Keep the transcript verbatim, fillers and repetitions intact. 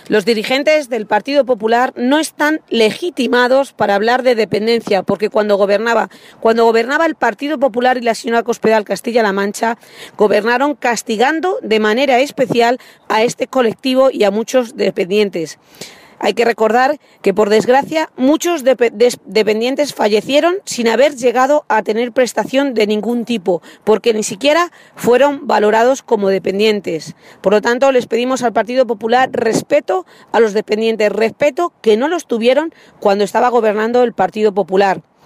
Los dirigentes del Partido Popular no están legitimados para hablar de dependencia, porque cuando gobernaba, cuando gobernaba el Partido Popular y la señora Cospedal Castilla-La Mancha, gobernaron castigando de manera especial a este colectivo y a muchos dependientes. Hay que recordar que, por desgracia, muchos dependientes fallecieron sin haber llegado a tener prestación de ningún tipo, porque ni siquiera fueron valorados como dependientes. Por lo tanto, les pedimos al Partido Popular respeto a los dependientes, respeto que no los tuvieron cuando estaba gobernando el Partido Popular.